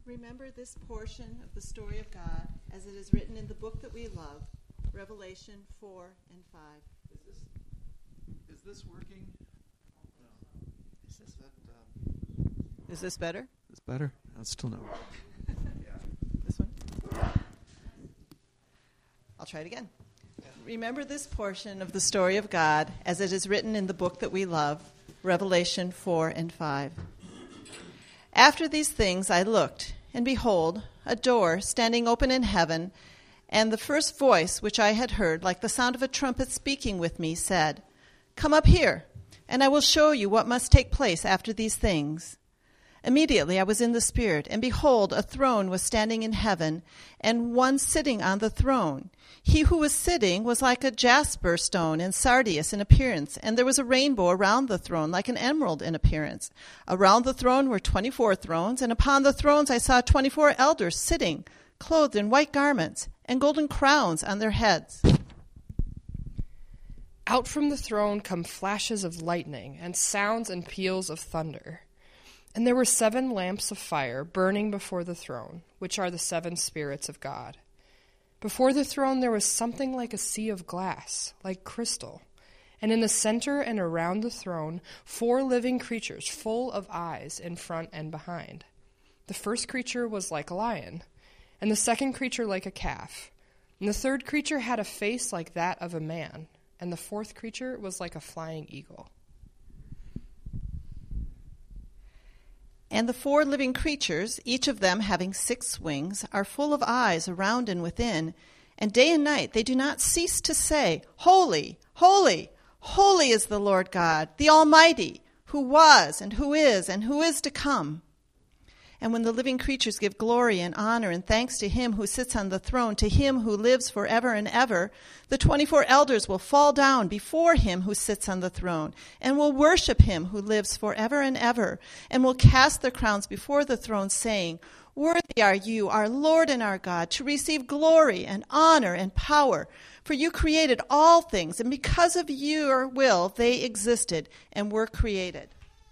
Remember this portion of the story of God as it is written in the book that we love, Revelation 4 and 5. Is this working? Is this better? Is better? That's still no. This one? I'll try it again. Remember this portion of the story of God as it is written in the book that we love, Revelation 4 and 5. After these things I looked, and behold, a door standing open in heaven, and the first voice which I had heard, like the sound of a trumpet speaking with me, said, "Come up here, and I will show you what must take place after these things." Immediately I was in the Spirit, and behold, a throne was standing in heaven, and one sitting on the throne. He who was sitting was like a jasper stone and sardius in appearance, and there was a rainbow around the throne, like an emerald in appearance. Around the throne were 24 thrones, and upon the thrones I saw 24 elders sitting, clothed in white garments, and golden crowns on their heads. Out from the throne come flashes of lightning, and sounds and peals of thunder. And there were 7 lamps of fire burning before the throne, which are the 7 spirits of God. Before the throne there was something like a sea of glass, like crystal. And in the center and around the throne, 4 living creatures full of eyes in front and behind. The first creature was like a lion, and the second creature like a calf. And the third creature had a face like that of a man, and the fourth creature was like a flying eagle. And the 4 living creatures, each of them having 6 wings, are full of eyes around and within, and day and night they do not cease to say, "Holy, holy, holy is the Lord God, the Almighty, who was and who is to come." And when the living creatures give glory and honor and thanks to him who sits on the throne, to him who lives forever and ever, the 24 elders will fall down before him who sits on the throne, and will worship him who lives forever and ever, and will cast their crowns before the throne, saying, "Worthy are you, our Lord and our God, to receive glory and honor and power. For you created all things, and because of your will they existed and were created."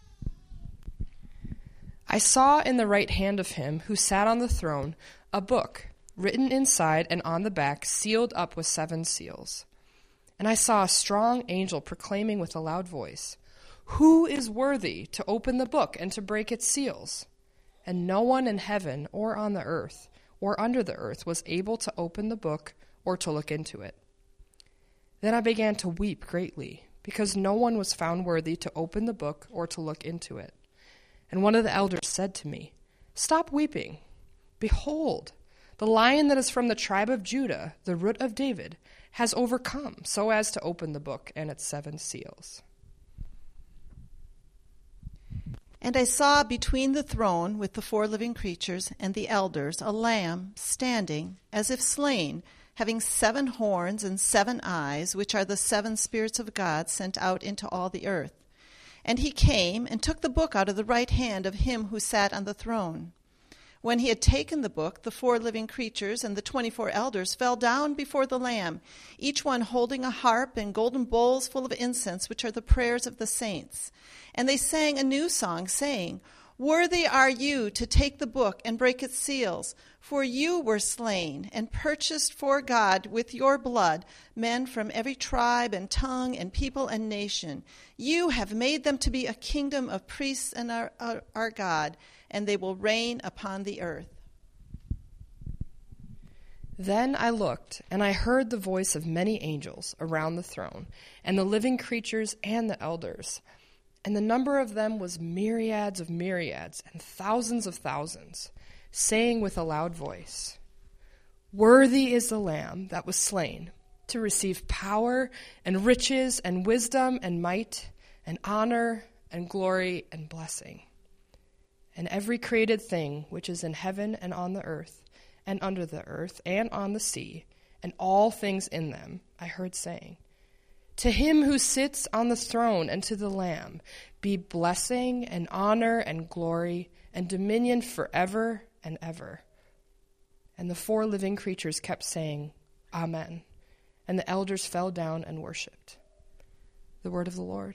I saw in the right hand of him who sat on the throne a book, written inside and on the back, sealed up with 7 seals. And I saw a strong angel proclaiming with a loud voice, "Who is worthy to open the book and to break its seals?" And no one in heaven or on the earth or under the earth was able to open the book or to look into it. Then I began to weep greatly, because no one was found worthy to open the book or to look into it. And one of the elders said to me, "Stop weeping. Behold, the Lion that is from the tribe of Judah, the Root of David, has overcome so as to open the book and its 7 seals." And I saw between the throne with the 4 living creatures and the elders a lamb standing, as if slain, having 7 horns and 7 eyes, which are the 7 spirits of God sent out into all the earth. And he came and took the book out of the right hand of him who sat on the throne. When he had taken the book, the 4 living creatures and the 24 elders fell down before the Lamb, each one holding a harp and golden bowls full of incense, which are the prayers of the saints. And they sang a new song, saying, "Worthy are you to take the book and break its seals, for you were slain and purchased for God with your blood men from every tribe and tongue and people and nation. You have made them to be a kingdom of priests and our God, and they will reign upon the earth." Then I looked, and I heard the voice of many angels around the throne, and the living creatures and the elders. And the number of them was myriads of myriads and thousands of thousands, saying with a loud voice, "Worthy is the Lamb that was slain to receive power and riches and wisdom and might and honor and glory and blessing." And every created thing which is in heaven and on the earth and under the earth and on the sea and all things in them, I heard saying, "To him who sits on the throne and to the Lamb be blessing and honor and glory and dominion forever and ever." And the 4 living creatures kept saying, "Amen." And the elders fell down and worshipped. The word of the Lord.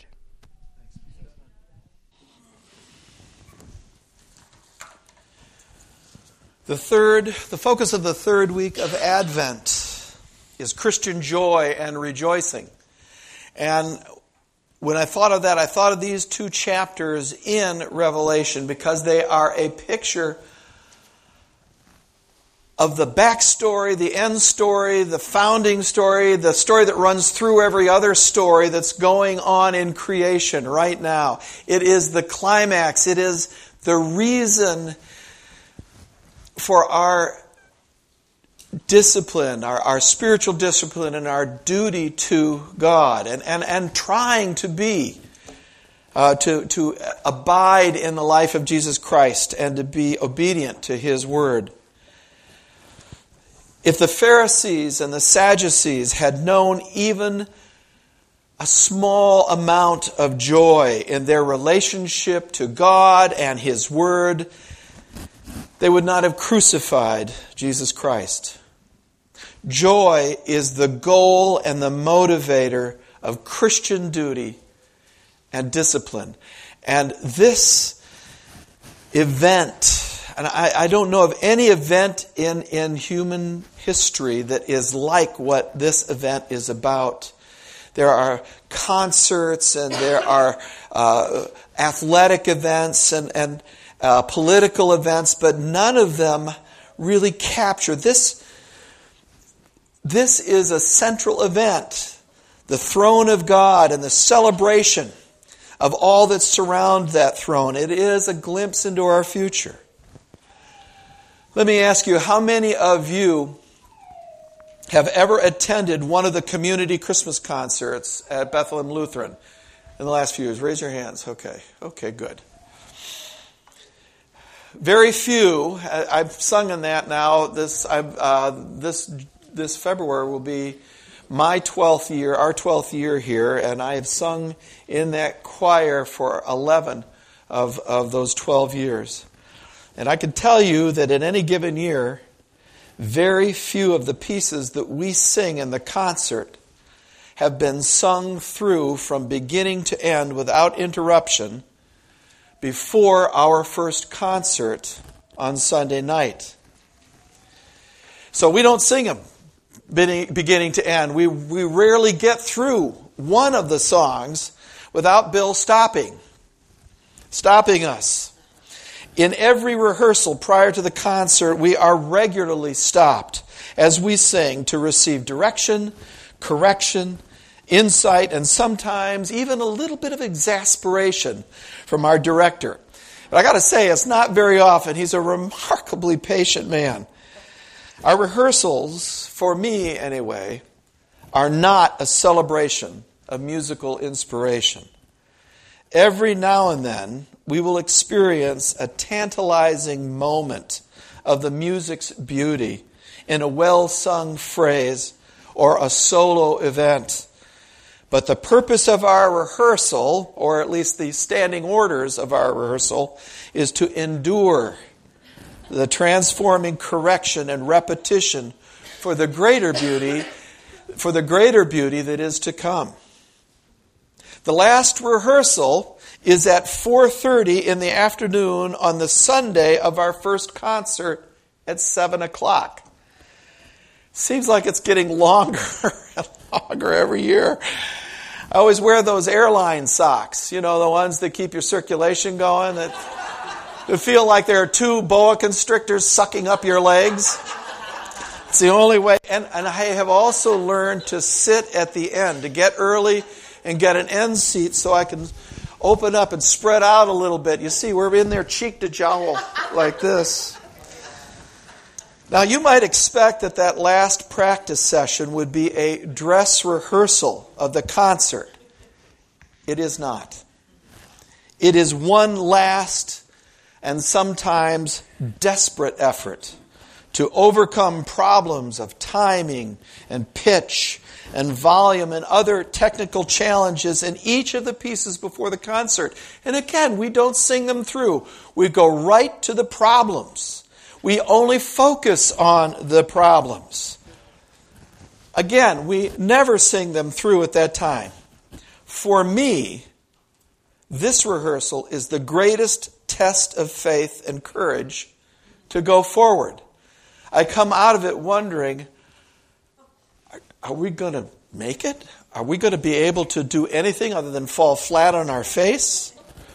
The focus of the third week of Advent is Christian joy and rejoicing. And when I thought of that, I thought of these two chapters in Revelation because they are a picture of the backstory, the end story, the founding story, the story that runs through every other story that's going on in creation right now. It is the climax. It is the reason for our discipline, our spiritual discipline, and our duty to God, and trying to be, to abide in the life of Jesus Christ and to be obedient to His Word. If the Pharisees and the Sadducees had known even a small amount of joy in their relationship to God and His Word, they would not have crucified Jesus Christ. Joy is the goal and the motivator of Christian duty and discipline. And this event, and I don't know of any event in human history that is like what this event is about. There are concerts and there are athletic events and political events, but none of them really capture this. This is a central event, the throne of God and the celebration of all that surround that throne. It is a glimpse into our future. Let me ask you, how many of you have ever attended one of the community Christmas concerts at Bethlehem Lutheran in the last few years? Raise your hands. Okay, good. Very few. I've sung in that now. This February will be my 12th year, our 12th year here, and I have sung in that choir for 11 of those 12 years. And I can tell you that in any given year, very few of the pieces that we sing in the concert have been sung through from beginning to end without interruption before our first concert on Sunday night. So we don't sing them beginning to end. We rarely get through one of the songs without Bill stopping us. In every rehearsal prior to the concert, we are regularly stopped as we sing to receive direction, correction, insight, and sometimes even a little bit of exasperation from our director. But I got to say, it's not very often. He's a remarkably patient man. Our rehearsals, for me anyway, are not a celebration of musical inspiration. Every now and then, we will experience a tantalizing moment of the music's beauty in a well-sung phrase or a solo event. But the purpose of our rehearsal, or at least the standing orders of our rehearsal, is to endure the transforming correction and repetition for the greater beauty that is to come. The last rehearsal is at 4:30 in the afternoon on the Sunday of our first concert at 7 o'clock. Seems like it's getting longer and longer every year. I always wear those airline socks, the ones that keep your circulation going, that feel like there are two boa constrictors sucking up your legs. It's the only way. And I have also learned to sit at the end, to get early and get an end seat so I can open up and spread out a little bit. You see, we're in there cheek to jowl like this. Now, you might expect that last practice session would be a dress rehearsal of the concert. It is not. It is one last and sometimes desperate effort to overcome problems of timing and pitch and volume and other technical challenges in each of the pieces before the concert. And again, we don't sing them through. We go right to the problems. We only focus on the problems. Again, we never sing them through at that time. For me, this rehearsal is the greatest test of faith and courage to go forward. I come out of it wondering, are we going to make it? Are we going to be able to do anything other than fall flat on our face?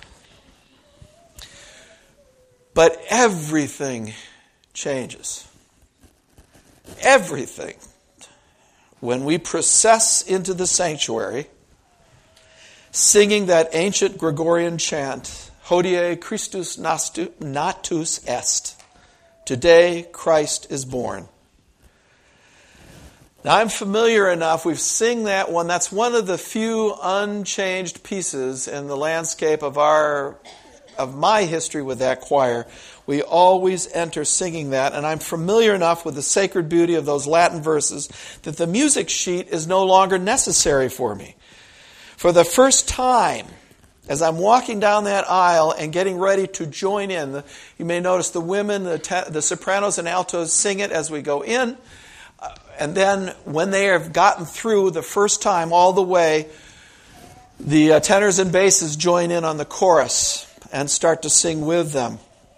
But everything changes. Everything. When we process into the sanctuary, singing that ancient Gregorian chant, Hodie Christus natus est. Today Christ is born. Now I'm familiar enough, we've sung that one. That's one of the few unchanged pieces in the landscape of my history with that choir. We always enter singing that, and I'm familiar enough with the sacred beauty of those Latin verses that the music sheet is no longer necessary for me. For the first time, as I'm walking down that aisle and getting ready to join in, you may notice the women, the sopranos and altos sing it as we go in. And then when they have gotten through the first time all the way, the tenors and basses join in on the chorus and start to sing with them.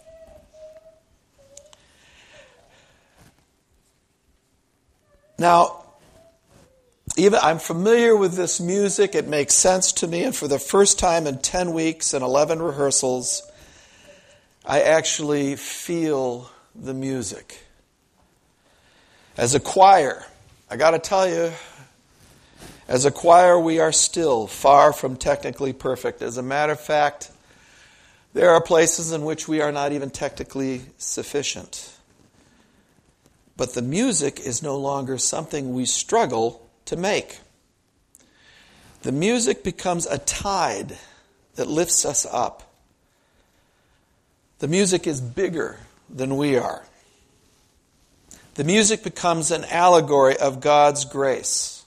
Now, even I'm familiar with this music. It makes sense to me. And for the first time in 10 weeks and 11 rehearsals, I actually feel the music. As a choir, I got to tell you, as a choir, we are still far from technically perfect. As a matter of fact, there are places in which we are not even technically sufficient. But the music is no longer something we struggle to make. The music becomes a tide that lifts us up. The music is bigger than we are. The music becomes an allegory of God's grace.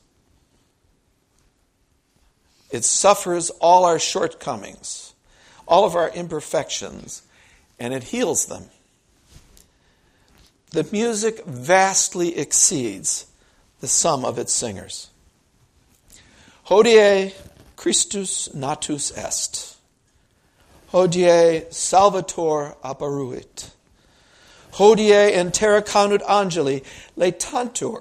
It suffers all our shortcomings, all of our imperfections, and it heals them. The music vastly exceeds the sum of its singers. Hodie Christus natus est. Hodie Salvator apparuit. Hodie in terra conut angeli laetantur.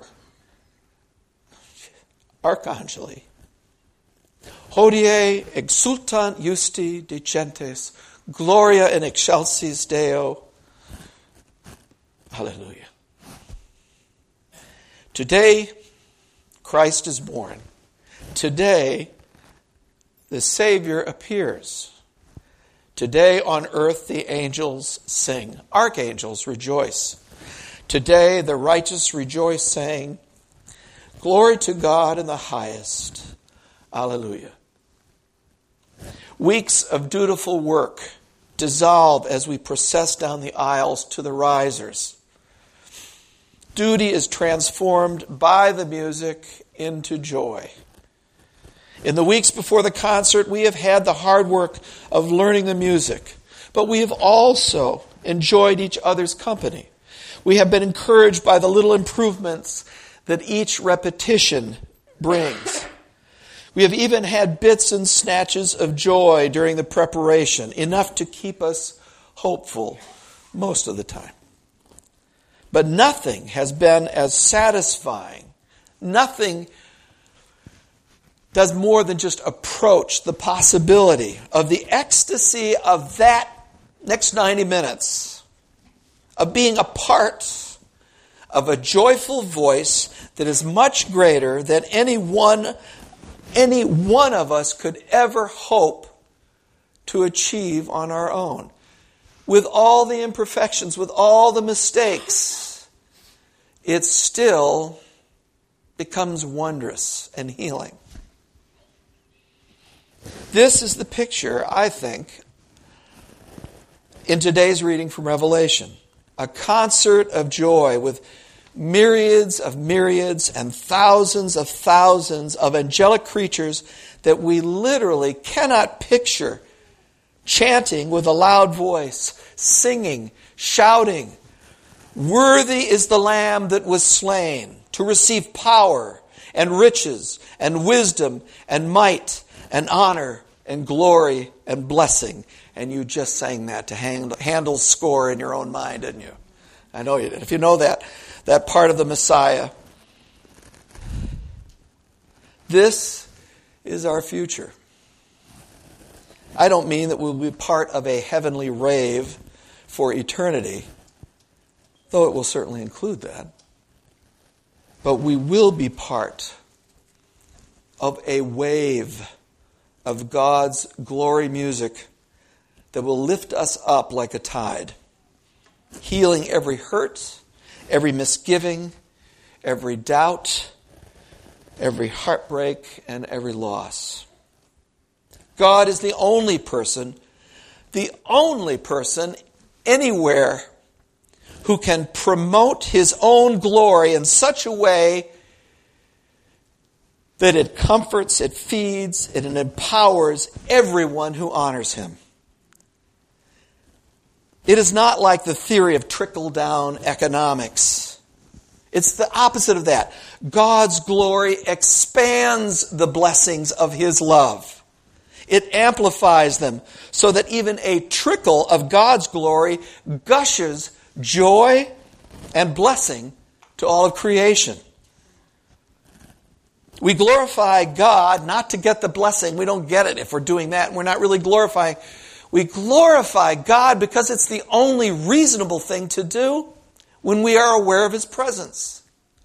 Archangeli. Hodie exultant justi decentes. Gloria in excelsis Deo. Hallelujah. Today, Christ is born. Today, the Savior appears. Today on earth the angels sing. Archangels rejoice. Today the righteous rejoice, saying, Glory to God in the highest. Alleluia. Weeks of dutiful work dissolve as we process down the aisles to the risers. Duty is transformed by the music into joy. In the weeks before the concert, we have had the hard work of learning the music, but we have also enjoyed each other's company. We have been encouraged by the little improvements that each repetition brings. We have even had bits and snatches of joy during the preparation, enough to keep us hopeful most of the time. But nothing has been as satisfying. Nothing does more than just approach the possibility of the ecstasy of that next 90 minutes, of being a part of a joyful voice that is much greater than any one of us could ever hope to achieve on our own. With all the imperfections, with all the mistakes, it still becomes wondrous and healing. This is the picture, I think, in today's reading from Revelation. A concert of joy with myriads and thousands of angelic creatures that we literally cannot picture chanting with a loud voice, singing, shouting, Worthy is the Lamb that was slain to receive power and riches and wisdom and might and honor and glory and blessing. And you just sang that to Handel's score in your own mind, didn't you? I know you did. If you know that part of the Messiah, this is our future. I don't mean that we'll be part of a heavenly rave for eternity, though it will certainly include that. But we will be part of a wave of God's glory music that will lift us up like a tide, healing every hurt, every misgiving, every doubt, every heartbreak, and every loss. God is the only person anywhere who can promote His own glory in such a way that it comforts, it feeds, it empowers everyone who honors Him. It is not like the theory of trickle-down economics. It's the opposite of that. God's glory expands the blessings of His love. It amplifies them so that even a trickle of God's glory gushes joy and blessing to all of creation. We glorify God not to get the blessing. We don't get it if we're doing that, and we're not really glorifying. We glorify God because it's the only reasonable thing to do when we are aware of His presence.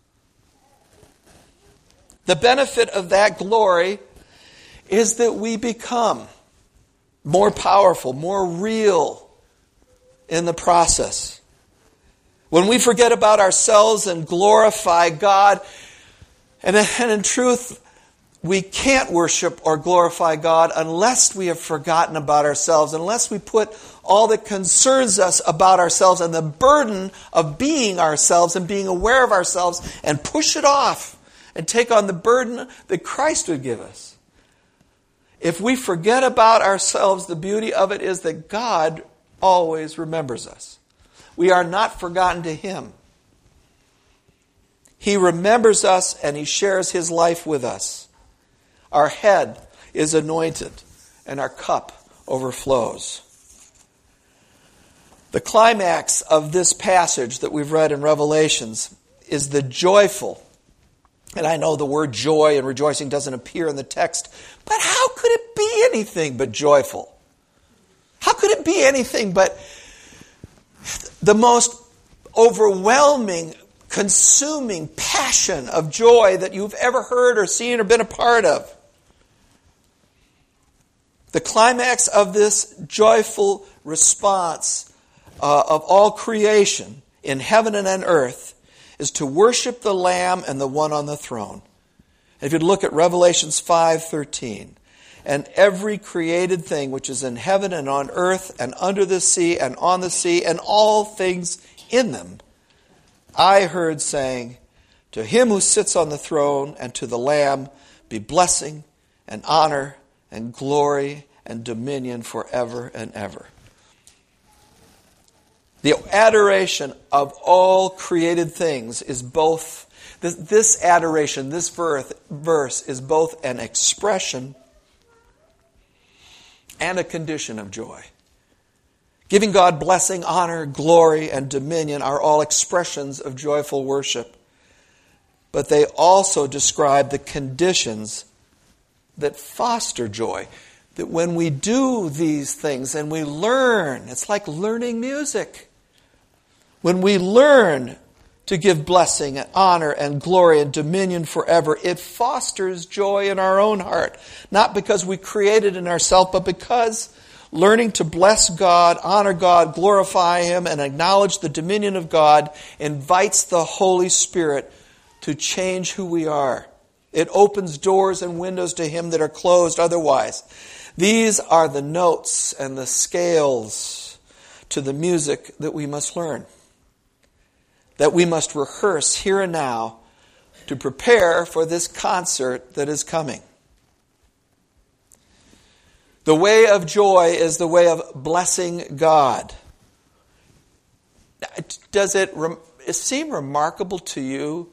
The benefit of that glory is that we become more powerful, more real in the process. When we forget about ourselves and glorify God, and in truth, we can't worship or glorify God unless we have forgotten about ourselves, unless we put all that concerns us about ourselves and the burden of being ourselves and being aware of ourselves and push it off and take on the burden that Christ would give us. If we forget about ourselves, the beauty of it is that God always remembers us. We are not forgotten to Him. He remembers us and He shares His life with us. Our head is anointed and our cup overflows. The climax of this passage that we've read in Revelations is the joyful, and I know the word joy and rejoicing doesn't appear in the text, but how could it be anything but joyful? How could it be anything but the most overwhelming, consuming passion of joy that you've ever heard or seen or been a part of? The climax of this joyful response of all creation in heaven and on earth is to worship the Lamb and the one on the throne. And if you look at Revelations 5:13, and every created thing which is in heaven and on earth and under the sea and on the sea and all things in them, I heard saying, to Him who sits on the throne and to the Lamb be blessing and honor and glory and dominion forever and ever. The adoration of all created things is both, this adoration, this verse is both an expression and a condition of joy. Giving God blessing, honor, glory, and dominion are all expressions of joyful worship. But they also describe the conditions that foster joy. That when we do these things and we learn, it's like learning music. When we learn to give blessing and honor and glory and dominion forever, it fosters joy in our own heart. Not because we create it in ourselves, but because learning to bless God, honor God, glorify Him, and acknowledge the dominion of God invites the Holy Spirit to change who we are. It opens doors and windows to Him that are closed otherwise. These are the notes and the scales to the music that we must learn, that we must rehearse here and now to prepare for this concert that is coming. The way of joy is the way of blessing God. Does it seem remarkable to you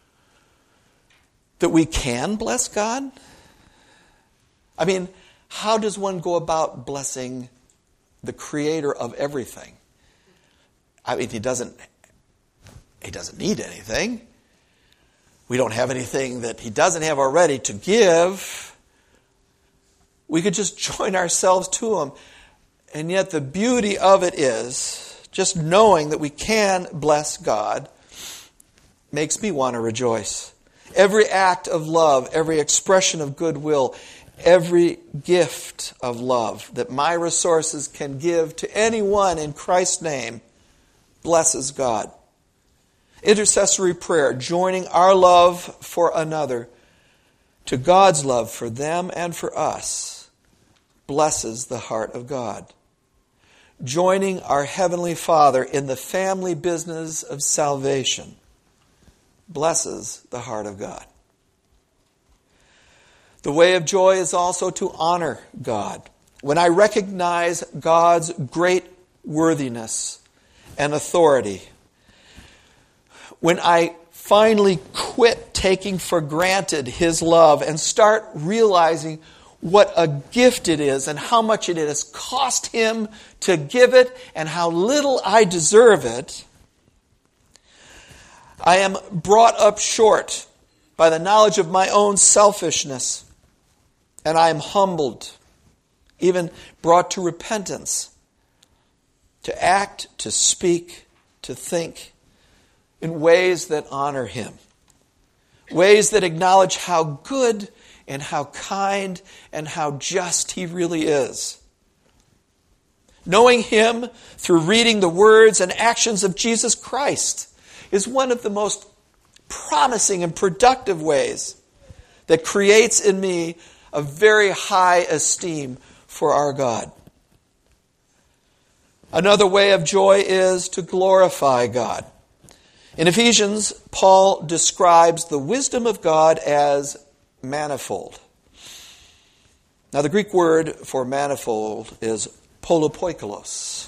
that we can bless God? I mean, how does one go about blessing the Creator of everything? I mean, He doesn't He doesn't need anything. We don't have anything that he doesn't have already to give. We could just join ourselves to him. And yet the beauty of it is, just knowing that we can bless God makes me want to rejoice. Every act of love, every expression of goodwill, every gift of love that my resources can give to anyone in Christ's name blesses God. Intercessory prayer, joining our love for another to God's love for them and for us, blesses the heart of God. Joining our Heavenly Father in the family business of salvation blesses the heart of God. The way of joy is also to honor God. When I recognize God's great worthiness and authority, when I finally quit taking for granted his love and start realizing what a gift it is and how much it has cost him to give it and how little I deserve it, I am brought up short by the knowledge of my own selfishness, and I am humbled, even brought to repentance, to act, to speak, to think in ways that honor him, ways that acknowledge how good and how kind and how just he really is. Knowing him through reading the words and actions of Jesus Christ is one of the most promising and productive ways that creates in me a very high esteem for our God. Another way of joy is to glorify God. In Ephesians, Paul describes the wisdom of God as manifold. Now, the Greek word for manifold is polypoikilos.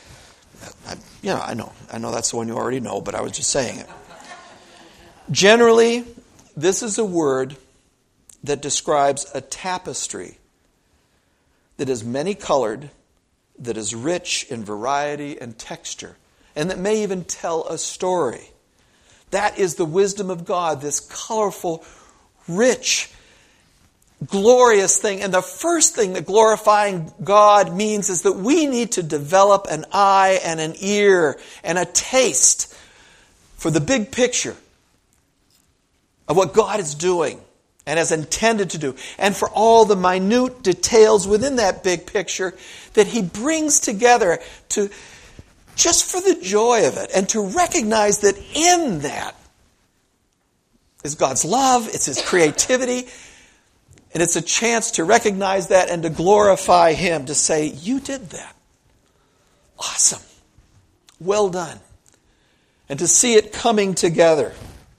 I know that's the one you already know, but I was just saying it. Generally, this is a word that describes a tapestry that is many-colored, that is rich in variety and texture, and that may even tell a story. That is the wisdom of God, this colorful, rich, glorious thing. And the first thing that glorifying God means is that we need to develop an eye and an ear and a taste for the big picture of what God is doing and has intended to do, and for all the minute details within that big picture that he brings together to just for the joy of it, and to recognize that in that is God's love, it's his creativity, and it's a chance to recognize that and to glorify him, to say, you did that. Awesome. Well done. And to see it coming together.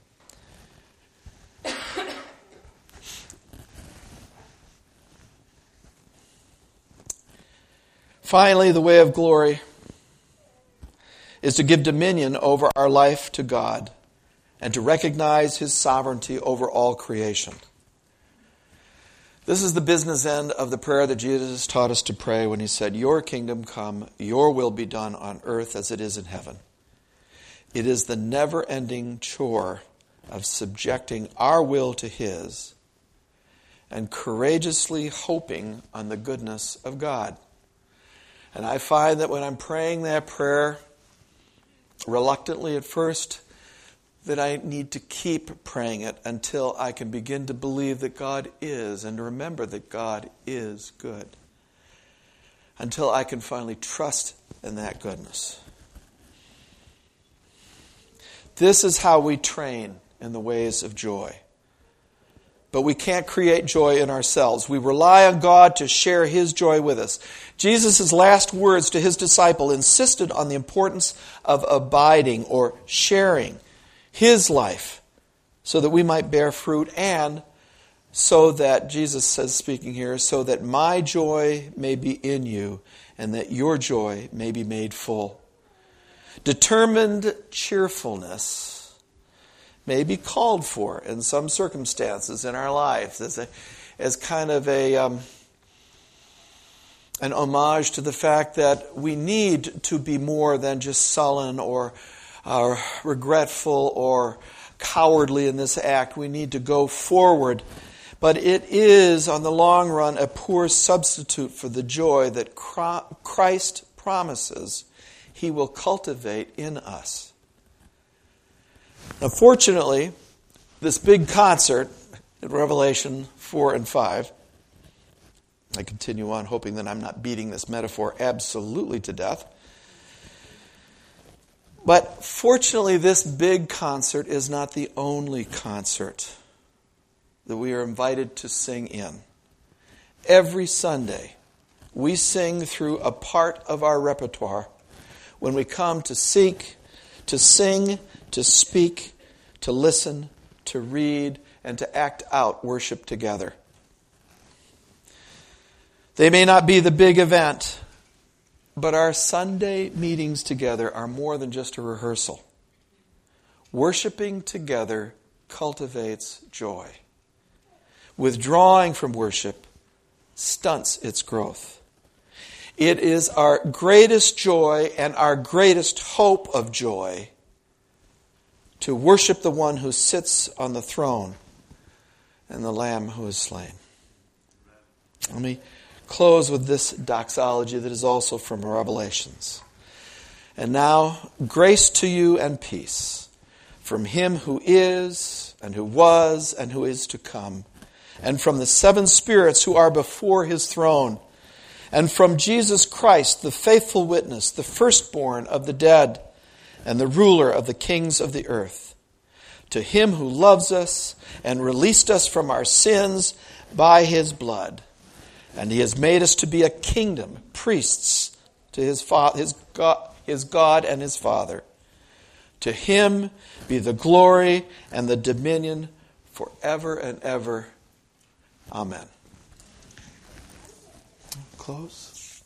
Finally, the way of glory is to give dominion over our life to God and to recognize his sovereignty over all creation. This is the business end of the prayer that Jesus taught us to pray when he said, your kingdom come, your will be done on earth as it is in heaven. It is the never-ending chore of subjecting our will to his and courageously hoping on the goodness of God. And I find that when I'm praying that prayer, reluctantly at first, that I need to keep praying it until I can begin to believe that God is and remember that God is good. Until I can finally trust in that goodness. This is how we train in the ways of joy. But we can't create joy in ourselves. We rely on God to share his joy with us. Jesus' last words to his disciple insisted on the importance of abiding or sharing his life so that we might bear fruit, and so that, Jesus says, speaking here, so that my joy may be in you and that your joy may be made full. Determined cheerfulness may be called for in some circumstances in our lives as kind of an homage to the fact that we need to be more than just sullen or regretful or cowardly in this act. We need to go forward. But it is, on the long run, a poor substitute for the joy that Christ promises He will cultivate in us. Now, fortunately, this big concert in Revelation 4 and 5, I continue on hoping that I'm not beating this metaphor absolutely to death. But fortunately, this big concert is not the only concert that we are invited to sing in. Every Sunday, we sing through a part of our repertoire when we come to seek, to sing, to speak, to listen, to read, and to act out worship together. They may not be the big event, but our Sunday meetings together are more than just a rehearsal. Worshiping together cultivates joy. Withdrawing from worship stunts its growth. It is our greatest joy and our greatest hope of joy to worship the one who sits on the throne and the Lamb who is slain. Let me close with this doxology that is also from Revelations. And now, grace to you and peace from Him who is, and who was, and who is to come, and from the seven spirits who are before His throne, and from Jesus Christ, the faithful witness, the firstborn of the dead, and the ruler of the kings of the earth. To Him who loves us and released us from our sins by His blood, and He has made us to be a kingdom, priests to His God and His Father. To Him be the glory and the dominion forever and ever. Amen. Close.